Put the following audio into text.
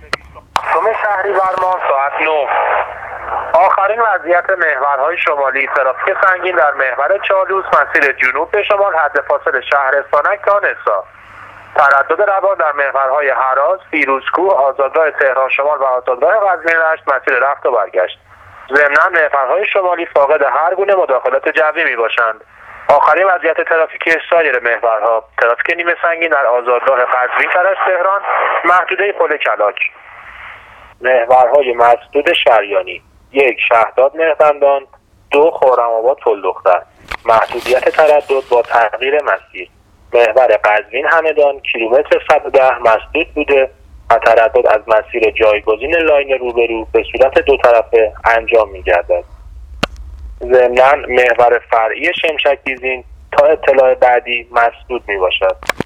شهریور ماه ساعت 9. آخرین وضعیت محورهای شمالی. ترافیک سنگین در محور چالوس مسیر جنوب به شمال حد فاصل شهرستانک تا نسا. تردد روان در محورهای هراز، فیروزکوه، آزادراه تهران شمال و آزادراه قزوین رشت مسیر رفت و برگشت. ضمناً محورهای شمالی فاقد هر گونه مداخلات جوی می باشند. آخرین وضعیت ترافیکی سایر محورها. ترافیک نیمه سنگین در آزادراه قزوین کرج تهران، محدوده پل کلاک. محورهای مسدود شریانی: 1 شهداد مهربندان، 2 خرم‌آباد پلدختر. محدودیت تردد با تغییر مسیر. محور قزوین همدان کیلومتر 110 مسدود بوده و تردد از مسیر جایگزین لاین روبرو به صورت دو طرفه انجام می‌گردد. ضمناً محور فرعی شمشک بیزین تا اطلاع بعدی مسدود می‌باشد.